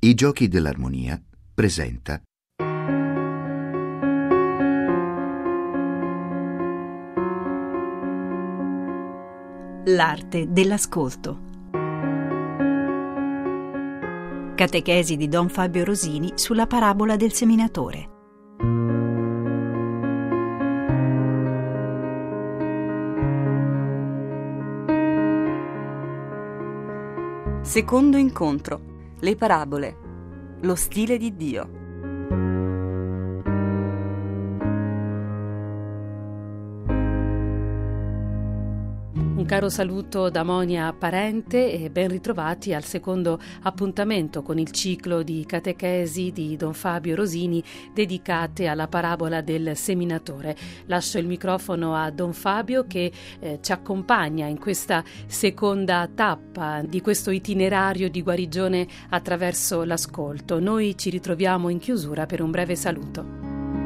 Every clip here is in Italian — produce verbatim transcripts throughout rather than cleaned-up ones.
I Giochi dell'Armonia presenta L'arte dell'ascolto. Catechesi di Don Fabio Rosini sulla parabola del seminatore. Secondo incontro. Le parabole. Lo stile di Dio. Un caro saluto da Monia Parente e ben ritrovati al secondo appuntamento con il ciclo di catechesi di Don Fabio Rosini dedicate alla parabola del seminatore. Lascio il microfono a Don Fabio che eh, ci accompagna in questa seconda tappa di questo itinerario di guarigione attraverso l'ascolto. Noi ci ritroviamo in chiusura per un breve saluto.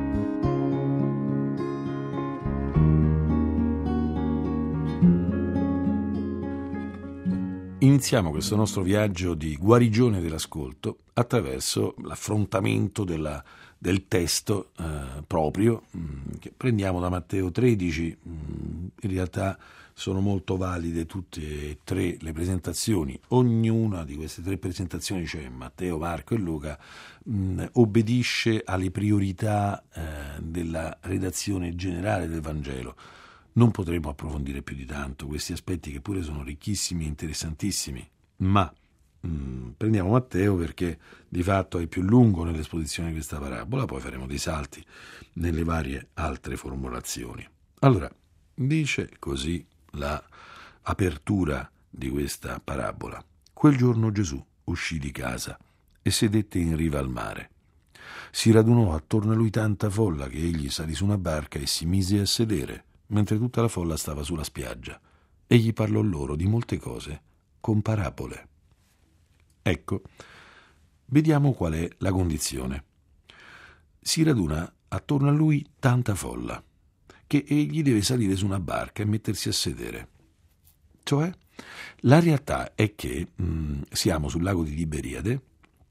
Iniziamo questo nostro viaggio di guarigione dell'ascolto attraverso l'affrontamento della, del testo eh, proprio mh, che prendiamo da Matteo tredici. Mh, in realtà sono molto valide tutte e tre le presentazioni. Ognuna di queste tre presentazioni, cioè Matteo, Marco e Luca, mh, obbedisce alle priorità eh, della redazione generale del Vangelo. Non potremo approfondire più di tanto questi aspetti che pure sono ricchissimi e interessantissimi, ma mh, prendiamo Matteo perché di fatto è più lungo nell'esposizione di questa parabola, poi faremo dei salti nelle varie altre formulazioni. Allora, dice così la apertura di questa parabola. Quel giorno Gesù uscì di casa e sedette in riva al mare. Si radunò attorno a lui tanta folla che egli salì su una barca e si mise a sedere, mentre tutta la folla stava sulla spiaggia. Egli parlò loro di molte cose con parabole. Ecco, vediamo qual è la condizione. Si raduna attorno a lui tanta folla che egli deve salire su una barca e mettersi a sedere. Cioè, la realtà è che mh, siamo sul lago di Tiberiade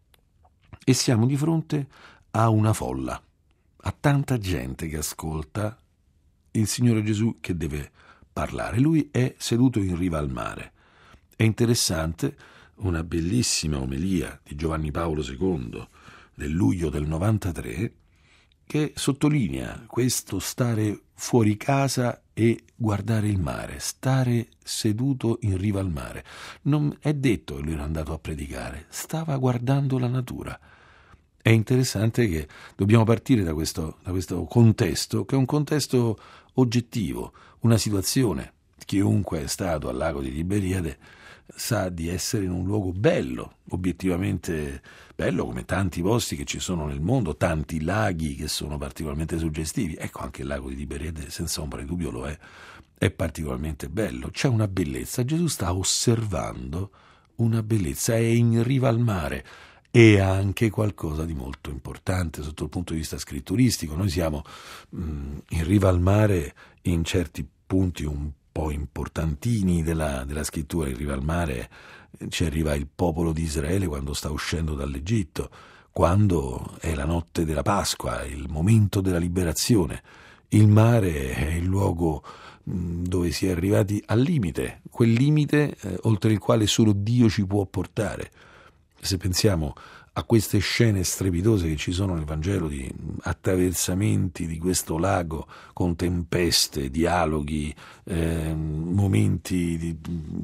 e siamo di fronte a una folla, a tanta gente che ascolta il Signore Gesù che deve parlare. Lui è seduto in riva al mare. È interessante una bellissima omelia di Giovanni Paolo secondo del luglio del novantatré che sottolinea questo stare fuori casa e guardare il mare, stare seduto in riva al mare. Non è detto che lui era andato a predicare, stava guardando la natura. È interessante che dobbiamo partire da questo, da questo contesto, che è un contesto oggettivo, una situazione. Chiunque è stato al lago di Tiberiade sa di essere in un luogo bello, obiettivamente bello, come tanti posti che ci sono nel mondo, tanti laghi che sono particolarmente suggestivi. Ecco, anche il lago di Tiberiade, senza ombra di dubbio, lo è, è particolarmente bello. C'è una bellezza. Gesù sta osservando una bellezza, è in riva al mare. E anche qualcosa di molto importante sotto il punto di vista scritturistico. Noi siamo mh, in riva al mare in certi punti un po' importantini della, della scrittura. In riva al mare ci arriva il popolo di Israele quando sta uscendo dall'Egitto, quando è la notte della Pasqua, il momento della liberazione. Il mare è il luogo mh, dove si è arrivati al limite, quel limite eh, oltre il quale solo Dio ci può portare. Se pensiamo a queste scene strepitose che ci sono nel Vangelo di attraversamenti di questo lago con tempeste, dialoghi, eh, momenti di,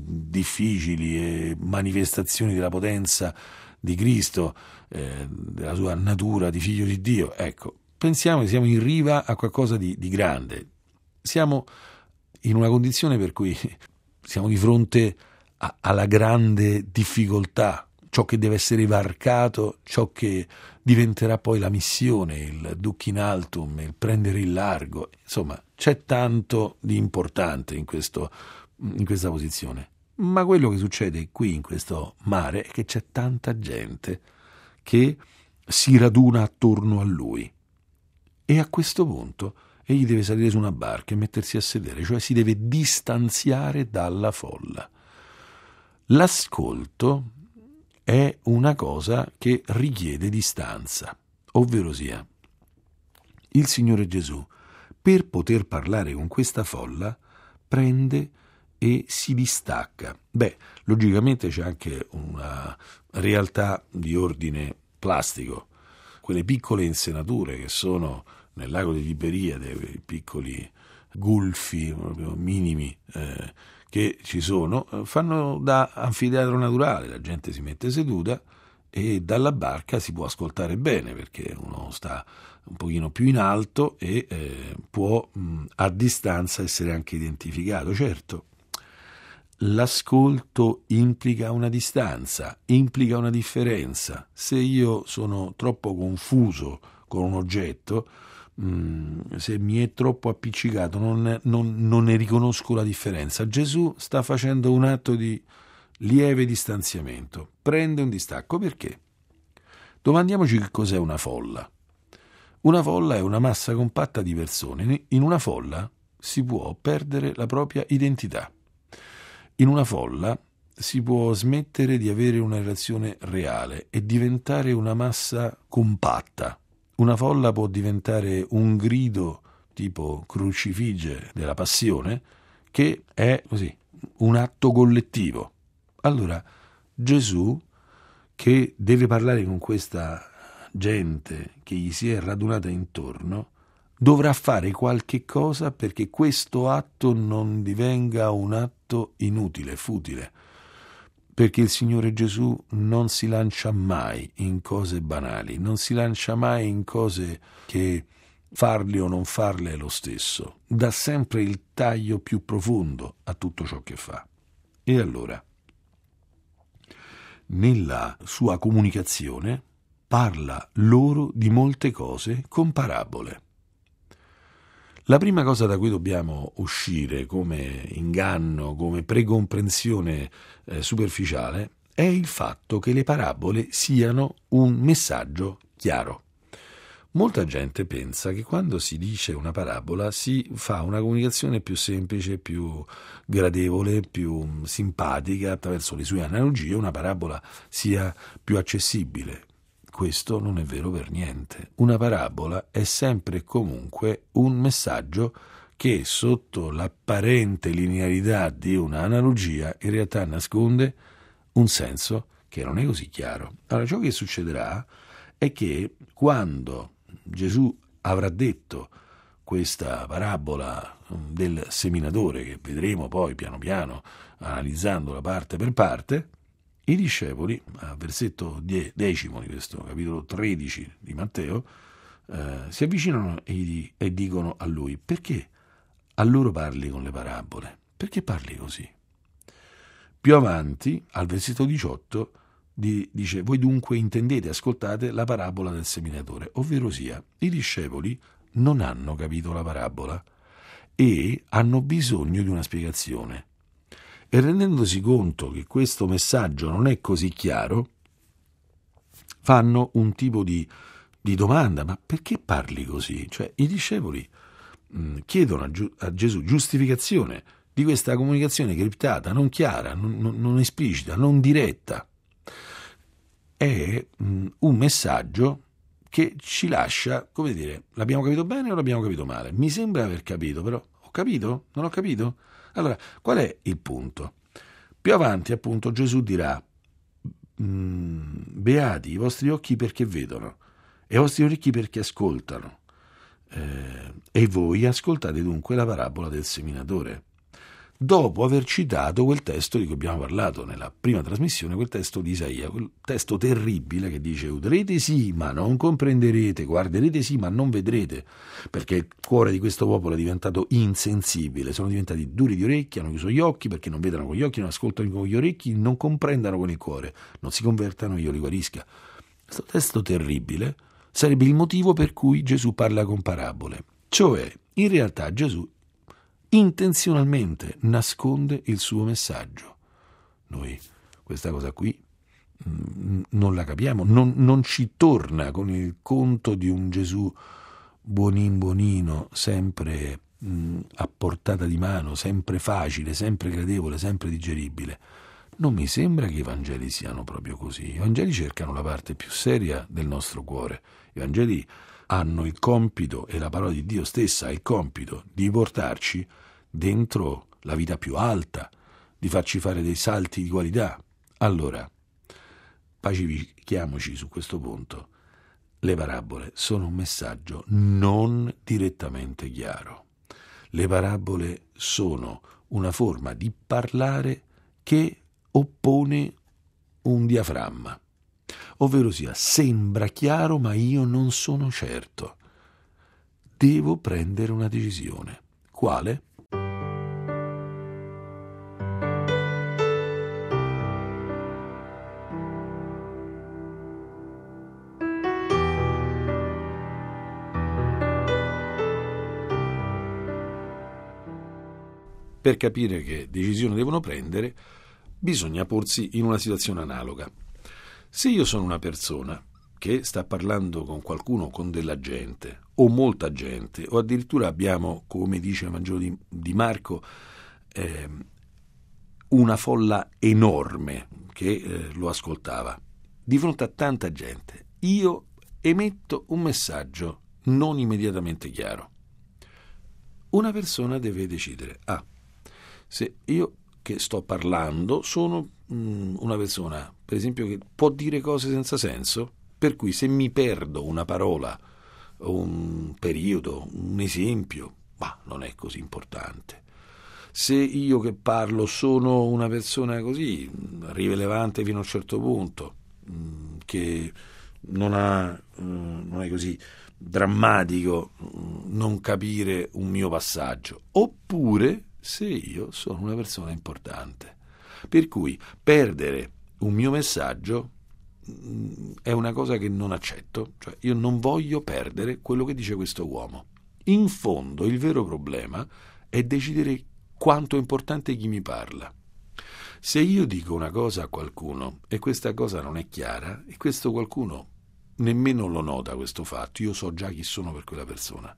difficili e manifestazioni della potenza di Cristo, eh, della sua natura di figlio di Dio, ecco, pensiamo che siamo in riva a qualcosa di, di grande. Siamo in una condizione per cui siamo di fronte a, alla grande difficoltà, ciò che deve essere varcato, ciò che diventerà poi la missione, il duc in altum, il prendere il largo. Insomma, c'è tanto di importante in, questo, in questa posizione. Ma quello che succede qui in questo mare è che c'è tanta gente che si raduna attorno a lui. E a questo punto egli deve salire su una barca e mettersi a sedere, cioè si deve distanziare dalla folla. L'ascolto è una cosa che richiede distanza, ovvero sia, il Signore Gesù, per poter parlare con questa folla, prende e si distacca. Beh, logicamente c'è anche una realtà di ordine plastico, quelle piccole insenature che sono nel lago di Tiberiade, quei piccoli gulfi proprio minimi eh, che ci sono, fanno da anfiteatro naturale, la gente si mette seduta e dalla barca si può ascoltare bene perché uno sta un pochino più in alto e eh, può mh, a distanza essere anche identificato. Certo, l'ascolto implica una distanza, implica una differenza. Se io sono troppo confuso con un oggetto, mh, se mi è troppo appiccicato, non, non, non ne riconosco la differenza. Gesù sta facendo un atto di lieve distanziamento, prende un distacco. Perché? Domandiamoci che cos'è una folla. Una folla è una massa compatta di persone. In una folla si può perdere la propria identità. In una folla si può smettere di avere una relazione reale e diventare una massa compatta. Una folla può diventare un grido tipo crucifige della passione, che è così un atto collettivo. Allora Gesù, che deve parlare con questa gente che gli si è radunata intorno, dovrà fare qualche cosa perché questo atto non divenga un atto inutile, futile, perché il Signore Gesù non si lancia mai in cose banali, non si lancia mai in cose che farle o non farle è lo stesso, dà sempre il taglio più profondo a tutto ciò che fa. E allora, nella sua comunicazione, parla loro di molte cose con parabole. La prima cosa da cui dobbiamo uscire come inganno, come precomprensione eh, superficiale, è il fatto che le parabole siano un messaggio chiaro. Molta gente pensa che quando si dice una parabola si fa una comunicazione più semplice, più gradevole, più simpatica, attraverso le sue analogie una parabola sia più accessibile. Questo non è vero per niente. Una parabola è sempre e comunque un messaggio che, sotto l'apparente linearità di un'analogia, in realtà nasconde un senso che non è così chiaro. Allora, ciò che succederà è che quando Gesù avrà detto questa parabola del seminatore, che vedremo poi piano piano analizzandola parte per parte, i discepoli, al versetto decimo di questo capitolo tredici di Matteo, eh, si avvicinano e, gli, e dicono a lui: perché a loro parli con le parabole? Perché parli così? Più avanti, al versetto diciotto, di, dice: voi dunque intendete, ascoltate la parabola del seminatore, ovvero sia, i discepoli non hanno capito la parabola e hanno bisogno di una spiegazione. E rendendosi conto che questo messaggio non è così chiaro, fanno un tipo di, di domanda: ma perché parli così? Cioè, i discepoli mh, chiedono a, Giu- a Gesù giustificazione di questa comunicazione criptata, non chiara, non, non, non esplicita, non diretta. È mh, un messaggio che ci lascia, come dire, l'abbiamo capito bene o l'abbiamo capito male? Mi sembra aver capito, però ho capito? Non ho capito? Allora, qual è il punto? Più avanti, appunto, Gesù dirà: beati i vostri occhi perché vedono e i vostri orecchi perché ascoltano. Eh, e voi ascoltate dunque la parabola del seminatore. Dopo aver citato quel testo di cui abbiamo parlato nella prima trasmissione, quel testo di Isaia, quel testo terribile che dice: udrete sì, ma non comprenderete, guarderete sì, ma non vedrete, perché il cuore di questo popolo è diventato insensibile, sono diventati duri di orecchie, hanno chiuso gli occhi perché non vedono con gli occhi, non ascoltano con gli orecchi, non comprendano con il cuore, non si convertano, io li guarisca. Questo testo terribile sarebbe il motivo per cui Gesù parla con parabole, cioè in realtà Gesù intenzionalmente nasconde il suo messaggio. Noi questa cosa qui mh, non la capiamo, non, non ci torna con il conto di un Gesù buonin buonino, sempre mh, a portata di mano, sempre facile, sempre gradevole, sempre digeribile. Non mi sembra che i Vangeli siano proprio così. I Vangeli cercano la parte più seria del nostro cuore. I Vangeli hanno il compito, e la parola di Dio stessa ha il compito, di portarci dentro la vita più alta, di farci fare dei salti di qualità. Allora, pacifichiamoci su questo punto. Le parabole sono un messaggio non direttamente chiaro. Le parabole sono una forma di parlare che oppone un diaframma, ovvero sia sembra chiaro ma io non sono certo. Devo prendere una decisione. Quale? Per capire che decisione devono prendere, bisogna porsi in una situazione analoga. Se io sono una persona che sta parlando con qualcuno, con della gente, o molta gente, o addirittura abbiamo, come dice il Vangelo di, di Marco, eh, una folla enorme che eh, lo ascoltava, di fronte a tanta gente, io emetto un messaggio non immediatamente chiaro. Una persona deve decidere, ah, se io che sto parlando sono mh, una persona, per esempio, che può dire cose senza senso, per cui se mi perdo una parola, un periodo, un esempio, ma non è così importante. Se io che parlo sono una persona così, rilevante fino a un certo punto, mh, che non ha, mh, non è così drammatico mh, non capire un mio passaggio, oppure se io sono una persona importante, per cui perdere un mio messaggio mh, è una cosa che non accetto, cioè io non voglio perdere quello che dice questo uomo. In fondo il vero problema è decidere quanto è importante chi mi parla. Se io dico una cosa a qualcuno e questa cosa non è chiara, e questo qualcuno nemmeno lo nota questo fatto, io so già chi sono per quella persona.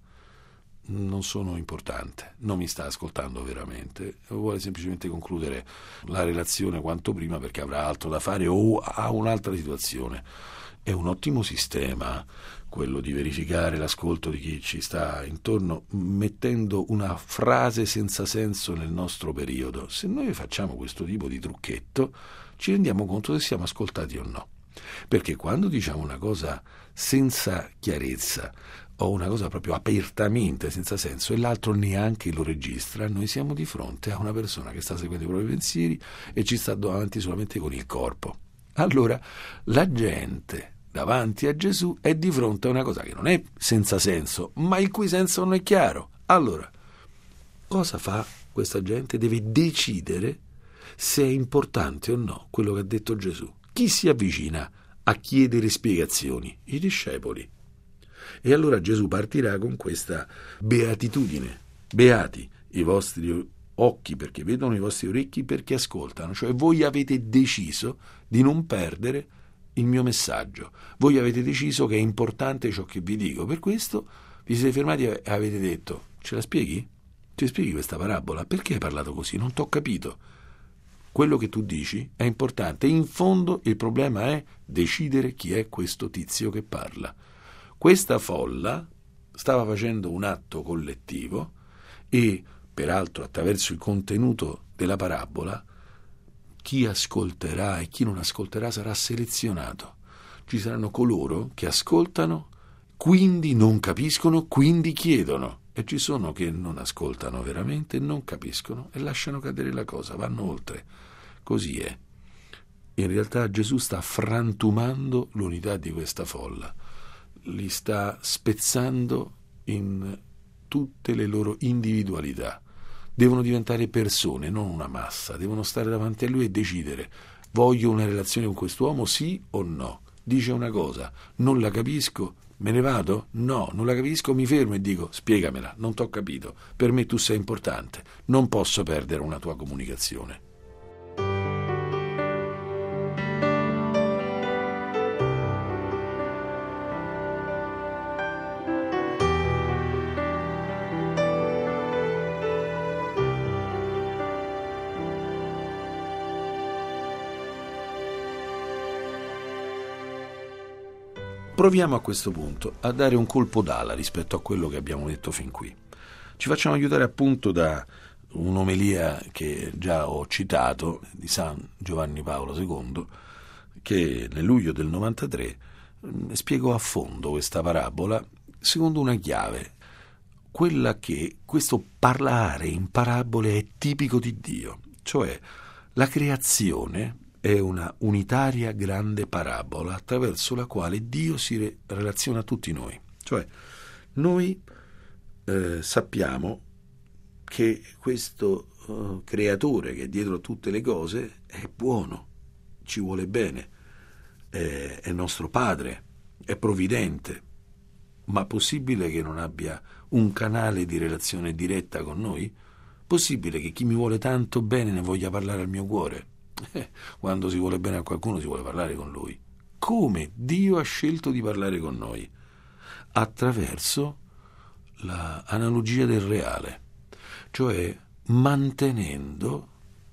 Non sono importante, non mi sta ascoltando veramente, vuole semplicemente concludere la relazione quanto prima perché avrà altro da fare o ha un'altra situazione. È un ottimo sistema quello di verificare l'ascolto di chi ci sta intorno mettendo una frase senza senso nel nostro periodo. Se noi facciamo questo tipo di trucchetto ci rendiamo conto se siamo ascoltati o no, perché quando diciamo una cosa senza chiarezza o una cosa proprio apertamente senza senso e l'altro neanche lo registra, noi siamo di fronte a una persona che sta seguendo i propri pensieri e ci sta davanti solamente con il corpo. Allora la gente davanti a Gesù è di fronte a una cosa che non è senza senso, ma il cui senso non è chiaro. Allora, cosa fa questa gente? Deve decidere se è importante o no quello che ha detto Gesù. Chi si avvicina a chiedere spiegazioni? I discepoli. E allora Gesù partirà con questa beatitudine. Beati i vostri occhi perché vedono, i vostri orecchi perché ascoltano. Cioè voi avete deciso di non perdere il mio messaggio. Voi avete deciso che è importante ciò che vi dico. Per questo vi siete fermati e avete detto: ce la spieghi? Ci spieghi questa parabola? Perché hai parlato così? Non t'ho capito. Quello che tu dici è importante. In fondo il problema è decidere chi è questo tizio che parla. Questa folla stava facendo un atto collettivo e, peraltro, attraverso il contenuto della parabola, chi ascolterà e chi non ascolterà sarà selezionato. Ci saranno coloro che ascoltano, quindi non capiscono, quindi chiedono. E ci sono che non ascoltano veramente, non capiscono e lasciano cadere la cosa, vanno oltre. Così è. In realtà Gesù sta frantumando l'unità di questa folla. Li sta spezzando in tutte le loro individualità. Devono diventare persone, non una massa. Devono stare davanti a lui e decidere: voglio una relazione con quest'uomo, sì o no? Dice una cosa, non la capisco, me ne vado? No, non la capisco, mi fermo e dico: spiegamela, non t'ho capito. Per me tu sei importante, non posso perdere una tua comunicazione. proviamo a questo punto a dare un colpo d'ala rispetto a quello che abbiamo detto fin qui. Ci facciamo aiutare appunto da un'omelia che già ho citato di San Giovanni Paolo secondo, che nel luglio del novantatré spiegò a fondo questa parabola secondo una chiave, quella che questo parlare in parabole è tipico di Dio, cioè la creazione è una unitaria grande parabola attraverso la quale Dio si re- relaziona a tutti noi. Cioè noi eh, sappiamo che questo uh, creatore che è dietro a tutte le cose è buono, ci vuole bene, è, è nostro padre, è provvidente, ma possibile che non abbia un canale di relazione diretta con noi? Possibile che chi mi vuole tanto bene ne voglia parlare al mio cuore? Eh, quando si vuole bene a qualcuno si vuole parlare con lui. Come Dio ha scelto di parlare con noi? Attraverso l'analogia del reale, cioè mantenendo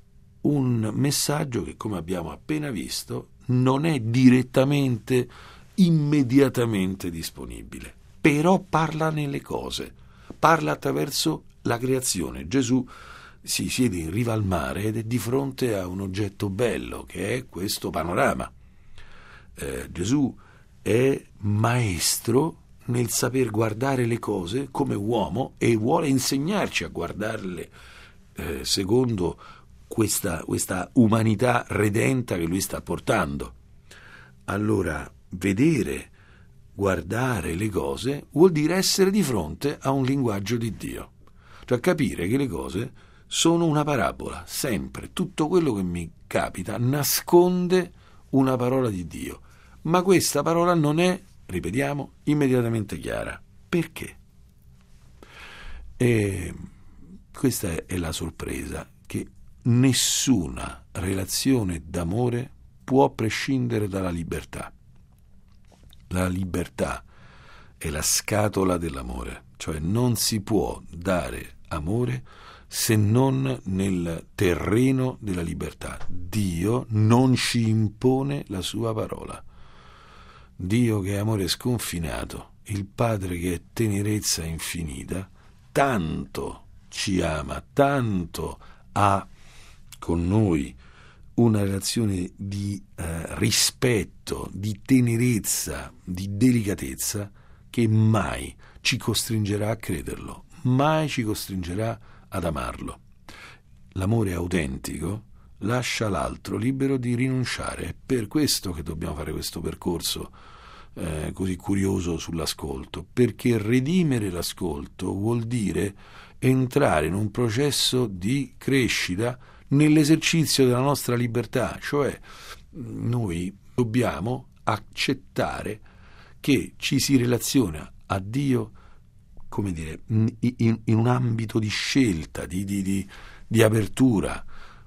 un messaggio che, come abbiamo appena visto, non è direttamente, immediatamente disponibile, però parla nelle cose, parla attraverso la creazione. Gesù si siede in riva al mare ed è di fronte a un oggetto bello che è questo panorama. Eh, Gesù è maestro nel saper guardare le cose come uomo e vuole insegnarci a guardarle eh, secondo questa, questa umanità redenta che lui sta portando. Allora, vedere, guardare le cose vuol dire essere di fronte a un linguaggio di Dio, cioè capire che le cose sono una parabola, sempre. Tutto quello che mi capita nasconde una parola di Dio, ma questa parola non è, ripetiamo, immediatamente chiara. Perché? E questa è la sorpresa, che nessuna relazione d'amore può prescindere dalla libertà. La libertà è la scatola dell'amore, cioè non si può dare amore se non nel terreno della libertà. Dio non ci impone la sua parola. Dio, che è amore sconfinato, il Padre che è tenerezza infinita, tanto ci ama, tanto ha con noi una relazione di eh, rispetto, di tenerezza, di delicatezza, che mai ci costringerà a crederlo, mai ci costringerà ad amarlo. L'amore autentico lascia l'altro libero di rinunciare. È per questo che dobbiamo fare questo percorso eh, così curioso sull'ascolto, perché redimere l'ascolto vuol dire entrare in un processo di crescita nell'esercizio della nostra libertà, cioè noi dobbiamo accettare che ci si relaziona a Dio, come dire, in, in, in un ambito di scelta, di, di, di, di apertura.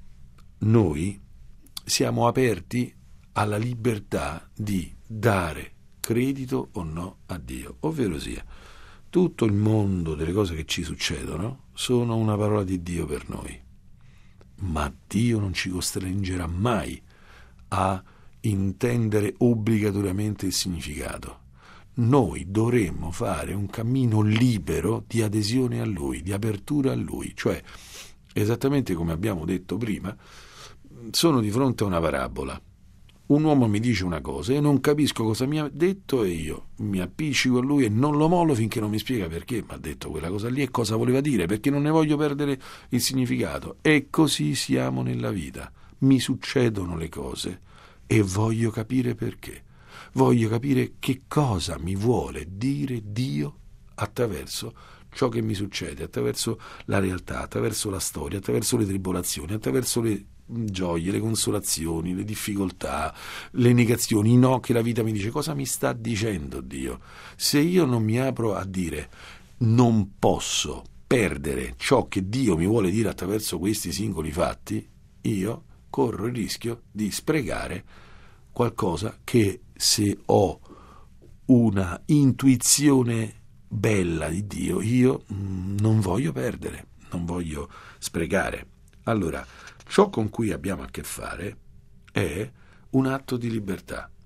Noi siamo aperti alla libertà di dare credito o no a Dio, ovvero sia tutto il mondo delle cose che ci succedono sono una parola di Dio per noi, ma Dio non ci costringerà mai a intendere obbligatoriamente il significato. Noi dovremmo fare un cammino libero di adesione a Lui, di apertura a Lui, cioè esattamente come abbiamo detto prima, sono di fronte a una parabola. Un uomo mi dice una cosa e non capisco cosa mi ha detto e io mi appiccico a lui e non lo mollo finché non mi spiega perché mi ha detto quella cosa lì e cosa voleva dire, perché non ne voglio perdere il significato. E così siamo nella vita. Mi succedono le cose e voglio capire perché. Voglio capire che cosa mi vuole dire Dio attraverso ciò che mi succede, attraverso la realtà, attraverso la storia, attraverso le tribolazioni, attraverso le gioie, le consolazioni, le difficoltà, le negazioni, i no che la vita mi dice. Cosa mi sta dicendo Dio? Se io non mi apro a dire non posso perdere ciò che Dio mi vuole dire attraverso questi singoli fatti, io corro il rischio di sprecare qualcosa che, se ho una intuizione bella di Dio, io mh, non voglio perdere, non voglio sprecare. Allora, ciò con cui abbiamo a che fare è un atto di libertà.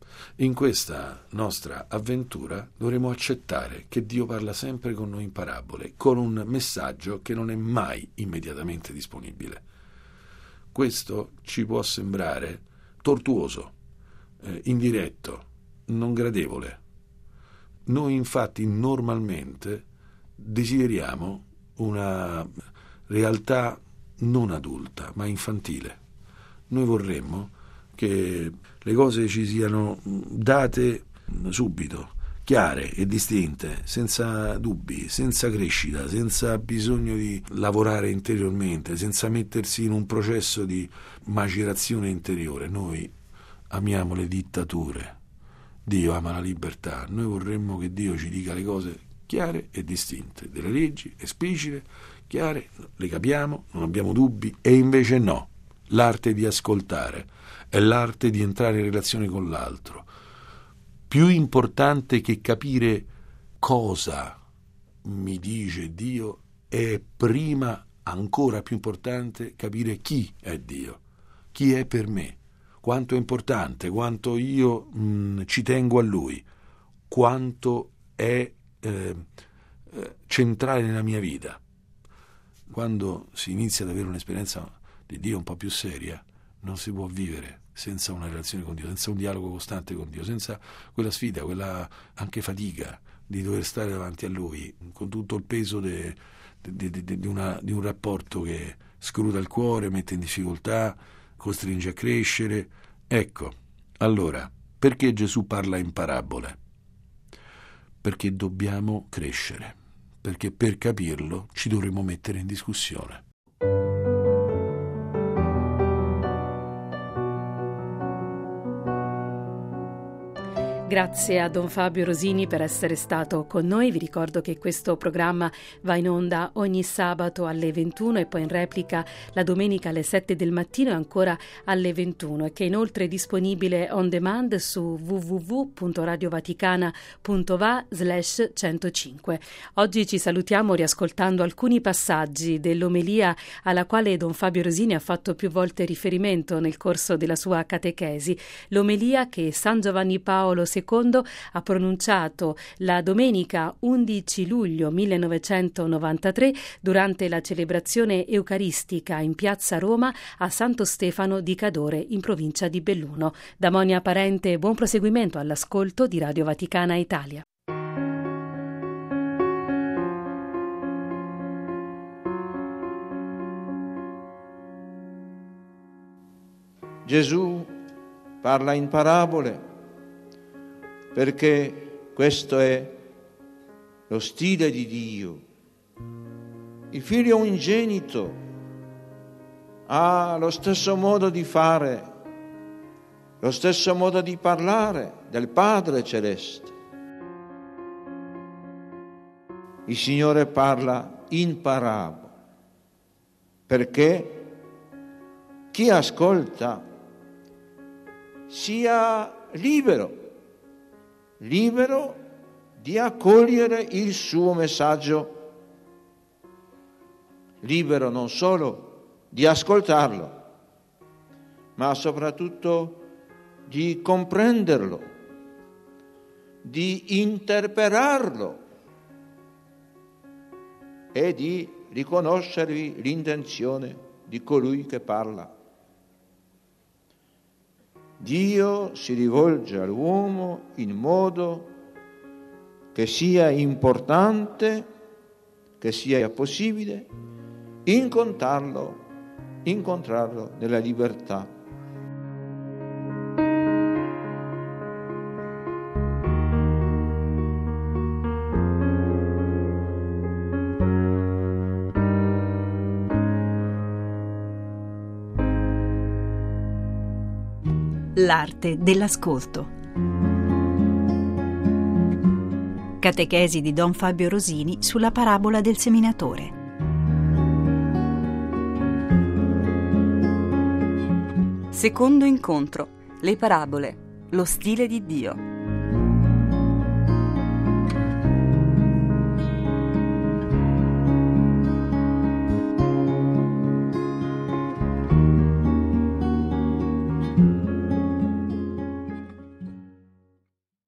In questa nostra avventura dovremo accettare che Dio parla sempre con noi in parabole, con un messaggio che non è mai immediatamente disponibile. Questo ci può sembrare tortuoso, eh, indiretto, non gradevole. Noi infatti normalmente desideriamo una realtà non adulta, ma infantile. Noi vorremmo che le cose ci siano date subito, chiare e distinte, senza dubbi, senza crescita, senza bisogno di lavorare interiormente, senza mettersi in un processo di macerazione interiore. Noi amiamo le dittature, Dio ama la libertà. Noi vorremmo che Dio ci dica le cose chiare e distinte, delle leggi esplicite, chiare, le capiamo, non abbiamo dubbi, e invece no. L'arte di ascoltare è l'arte di entrare in relazione con l'altro. Più importante che capire cosa mi dice Dio è prima, ancora più importante, capire chi è Dio, chi è per me, quanto è importante, quanto io mh, ci tengo a Lui, quanto è eh, eh, centrale nella mia vita. Quando si inizia ad avere un'esperienza di Dio un po' più seria, non si può vivere senza una relazione con Dio, senza un dialogo costante con Dio, senza quella sfida, quella anche fatica di dover stare davanti a Lui, con tutto il peso de, de, de, de, de una, di un rapporto che scruta il cuore, mette in difficoltà, costringe a crescere. Ecco, allora, perché Gesù parla in parabole? Perché dobbiamo crescere, perché per capirlo ci dovremo mettere in discussione. Grazie a Don Fabio Rosini per essere stato con noi. Vi ricordo che questo programma va in onda ogni sabato alle ventuno e poi in replica la domenica alle sette del mattino e ancora alle ventuno, e che inoltre è disponibile on demand su w w w punto radiovaticana punto va slash centocinque. Oggi ci salutiamo riascoltando alcuni passaggi dell'omelia alla quale Don Fabio Rosini ha fatto più volte riferimento nel corso della sua catechesi, l'omelia che San Giovanni Paolo secondo ha pronunciato la domenica undici luglio millenovecentonovantatré durante la celebrazione eucaristica in piazza Roma a Santo Stefano di Cadore in provincia di Belluno. Da Monia Parente, buon proseguimento all'ascolto di Radio Vaticana Italia. Gesù parla in parabole perché questo è lo stile di Dio. Il figlio unigenito ha lo stesso modo di fare, lo stesso modo di parlare del Padre Celeste. Il Signore parla in parabole perché chi ascolta sia libero, libero di accogliere il suo messaggio, libero non solo di ascoltarlo, ma soprattutto di comprenderlo, di interpretarlo e di riconoscervi l'intenzione di colui che parla. Dio si rivolge all'uomo in modo che sia importante, che sia possibile incontrarlo, incontrarlo nella libertà. L'arte dell'ascolto. Catechesi di Don Fabio Rosini sulla parabola del seminatore. Secondo incontro. Le parabole. Lo stile di Dio.